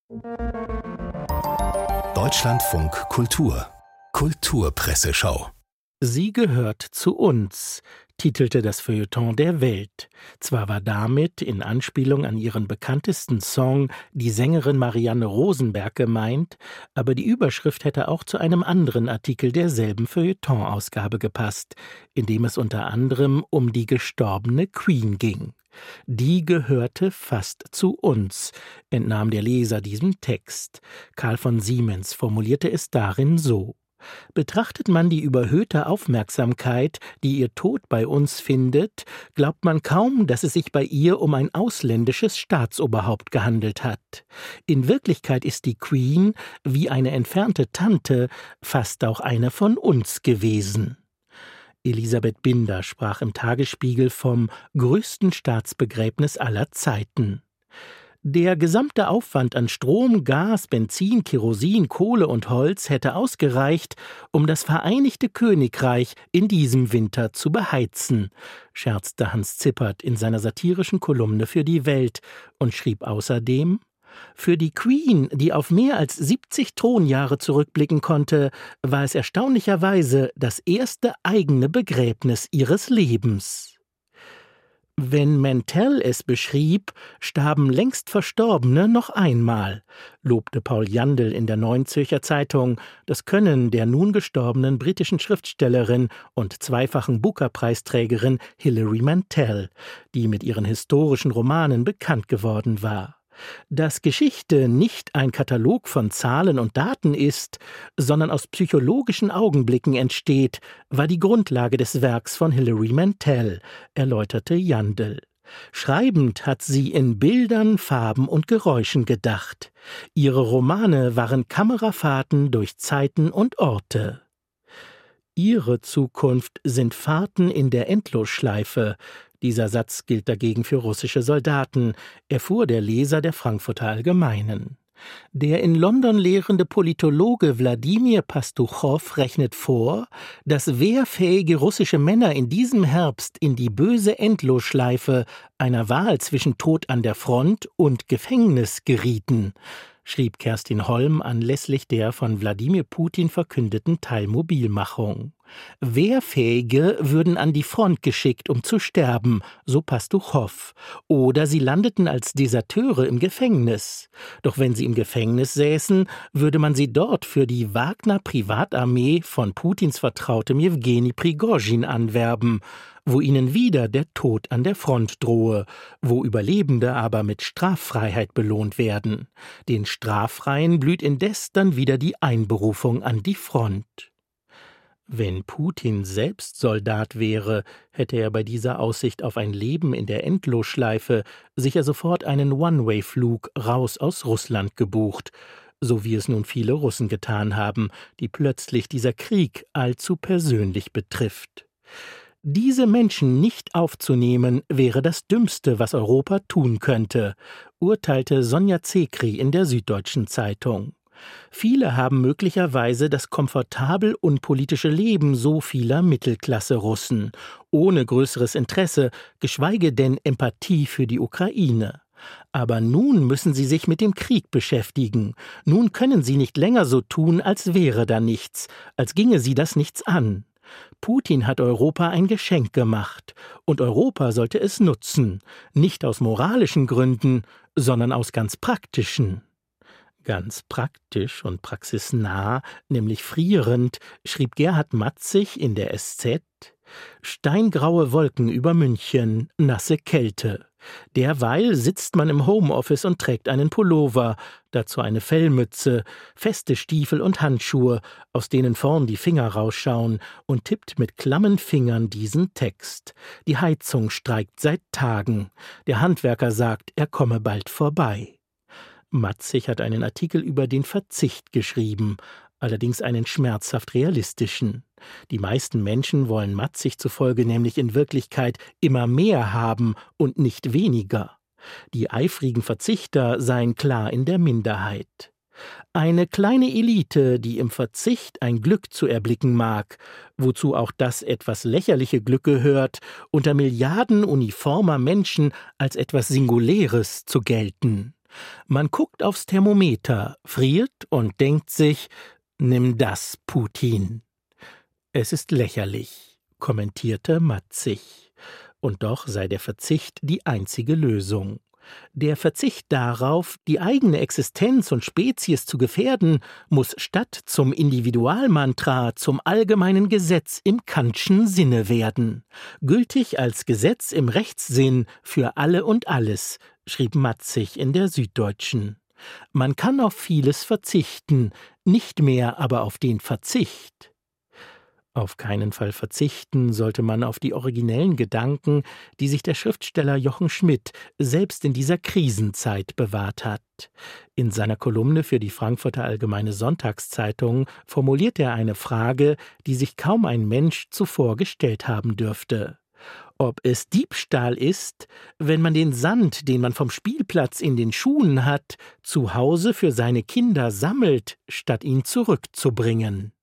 Deutschlandfunk Kultur Kulturpresseschau. Sie gehört zu uns, titelte das Feuilleton der Welt. Zwar war damit, in Anspielung an ihren bekanntesten Song, die Sängerin Marianne Rosenberg gemeint, aber die Überschrift hätte auch zu einem anderen Artikel derselben Feuilleton-Ausgabe gepasst, in dem es unter anderem um die gestorbene Queen ging. Die gehörte fast zu uns, entnahm der Leser diesem Text. Karl von Siemens formulierte es darin so: Betrachtet man die überhöhte Aufmerksamkeit, die ihr Tod bei uns findet, glaubt man kaum, dass es sich bei ihr um ein ausländisches Staatsoberhaupt gehandelt hat. In Wirklichkeit ist die Queen, wie eine entfernte Tante, fast auch eine von uns gewesen. Elisabeth Binder sprach im Tagesspiegel vom größten Staatsbegräbnis aller Zeiten. Der gesamte Aufwand an Strom, Gas, Benzin, Kerosin, Kohle und Holz hätte ausgereicht, um das Vereinigte Königreich in diesem Winter zu beheizen, scherzte Hans Zippert in seiner satirischen Kolumne für die Welt und schrieb außerdem: Für die Queen, die auf mehr als 70 Thronjahre zurückblicken konnte, war es erstaunlicherweise das erste eigene Begräbnis ihres Lebens. Wenn Mantell es beschrieb, starben längst Verstorbene noch einmal, lobte Paul Jandl in der Neuen Zürcher Zeitung das Können der nun gestorbenen britischen Schriftstellerin und zweifachen Booker-Preisträgerin Hilary Mantel, die mit ihren historischen Romanen bekannt geworden war. Dass Geschichte nicht ein Katalog von Zahlen und Daten ist, sondern aus psychologischen Augenblicken entsteht, war die Grundlage des Werks von Hilary Mantel, erläuterte Jandl. Schreibend hat sie in Bildern, Farben und Geräuschen gedacht. Ihre Romane waren Kamerafahrten durch Zeiten und Orte. Ihre Zukunft sind Fahrten in der Endlosschleife. Dieser Satz gilt dagegen für russische Soldaten, erfuhr der Leser der Frankfurter Allgemeinen. Der in London lehrende Politologe Wladimir Pastuchow rechnet vor, dass wehrfähige russische Männer in diesem Herbst in die böse Endlosschleife einer Wahl zwischen Tod an der Front und Gefängnis gerieten, schrieb Kerstin Holm anlässlich der von Wladimir Putin verkündeten Teilmobilmachung. Wehrfähige würden an die Front geschickt, um zu sterben, so Pastuchow, oder sie landeten als Deserteure im Gefängnis. Doch wenn sie im Gefängnis säßen, würde man sie dort für die Wagner-Privatarmee von Putins Vertrautem Jewgeni Prigozhin anwerben, wo ihnen wieder der Tod an der Front drohe, wo Überlebende aber mit Straffreiheit belohnt werden. Den Straffreien blüht indes dann wieder die Einberufung an die Front. Wenn Putin selbst Soldat wäre, hätte er bei dieser Aussicht auf ein Leben in der Endlosschleife sicher sofort einen One-Way-Flug raus aus Russland gebucht, so wie es nun viele Russen getan haben, die plötzlich dieser Krieg allzu persönlich betrifft. Diese Menschen nicht aufzunehmen, wäre das Dümmste, was Europa tun könnte, urteilte Sonja Zekri in der Süddeutschen Zeitung. Viele haben möglicherweise das komfortabel unpolitische Leben so vieler Mittelklasse-Russen, ohne größeres Interesse, geschweige denn Empathie für die Ukraine. Aber nun müssen sie sich mit dem Krieg beschäftigen. Nun können sie nicht länger so tun, als wäre da nichts, als ginge sie das nichts an. Putin hat Europa ein Geschenk gemacht, und Europa sollte es nutzen, nicht aus moralischen Gründen, sondern aus ganz praktischen. Ganz praktisch und praxisnah, nämlich frierend, schrieb Gerhard Matzig in der SZ: Steingraue Wolken über München, nasse Kälte. Derweil sitzt man im Homeoffice und trägt einen Pullover, dazu eine Fellmütze, feste Stiefel und Handschuhe, aus denen vorn die Finger rausschauen, und tippt mit klammen Fingern diesen Text. Die Heizung streikt seit Tagen. Der Handwerker sagt, er komme bald vorbei. Matzig hat einen Artikel über den Verzicht geschrieben, allerdings einen schmerzhaft realistischen. Die meisten Menschen wollen Matzig zufolge nämlich in Wirklichkeit immer mehr haben und nicht weniger. Die eifrigen Verzichter seien klar in der Minderheit. Eine kleine Elite, die im Verzicht ein Glück zu erblicken mag, wozu auch das etwas lächerliche Glück gehört, unter Milliarden uniformer Menschen als etwas Singuläres zu gelten. Man guckt aufs Thermometer, friert und denkt sich, nimm das, Putin. Es ist lächerlich, kommentierte Matzig. Und doch sei der Verzicht die einzige Lösung. Der Verzicht darauf, die eigene Existenz und Spezies zu gefährden, muss statt zum Individualmantra zum allgemeinen Gesetz im Kantschen Sinne werden. Gültig als Gesetz im Rechtssinn für alle und alles, schrieb Matzig in der Süddeutschen. Man kann auf vieles verzichten, nicht mehr aber auf den Verzicht. Auf keinen Fall verzichten sollte man auf die originellen Gedanken, die sich der Schriftsteller Jochen Schmidt selbst in dieser Krisenzeit bewahrt hat. In seiner Kolumne für die Frankfurter Allgemeine Sonntagszeitung formuliert er eine Frage, die sich kaum ein Mensch zuvor gestellt haben dürfte. Ob es Diebstahl ist, wenn man den Sand, den man vom Spielplatz in den Schuhen hat, zu Hause für seine Kinder sammelt, statt ihn zurückzubringen.